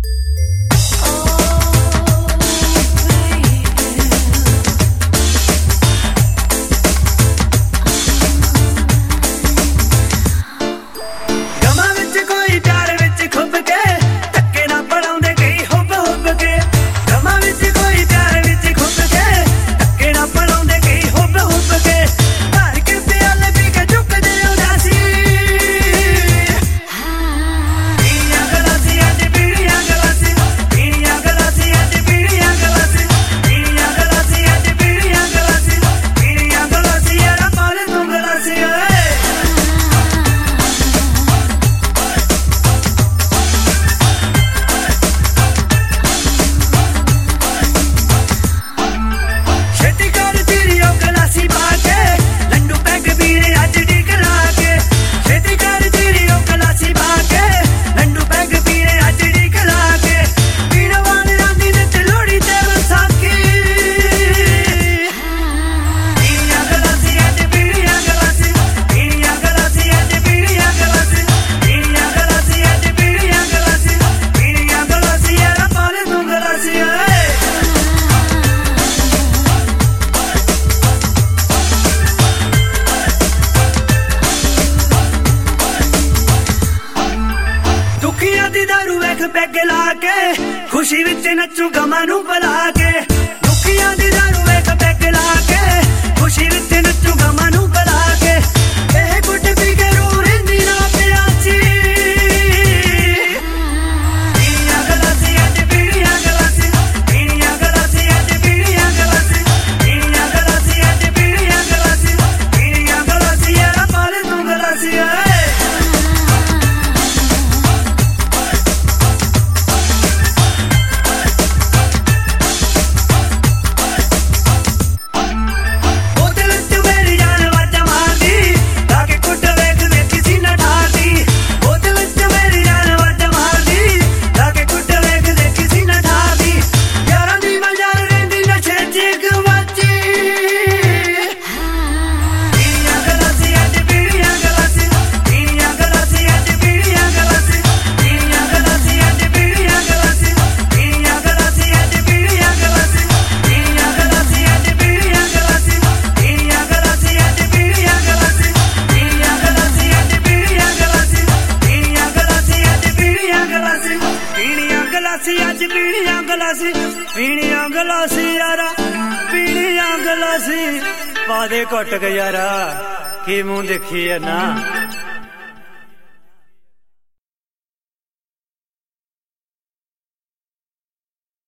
Peg ला के खुशी विच नचू गमां नूं भुला के दुखियां दी दारू वेख पैग ला के खुशी विच नचू गमां नूं भुला के एह गुट पी के रो रहिंदी ना प्यासी पीड़ियां गलासी अज पीड़ियां गलासी पीड़ियां गलासी अज पीड़ियां गलासी पीड़ियां गलासी अज पीड़ियां गलासी पीड़ियां गलासी यारा पाल तू गलासी पीड़ियां गलासी यारा पीड़ियां गलासी पादे घुट के यारा की मुंह देखी है ना।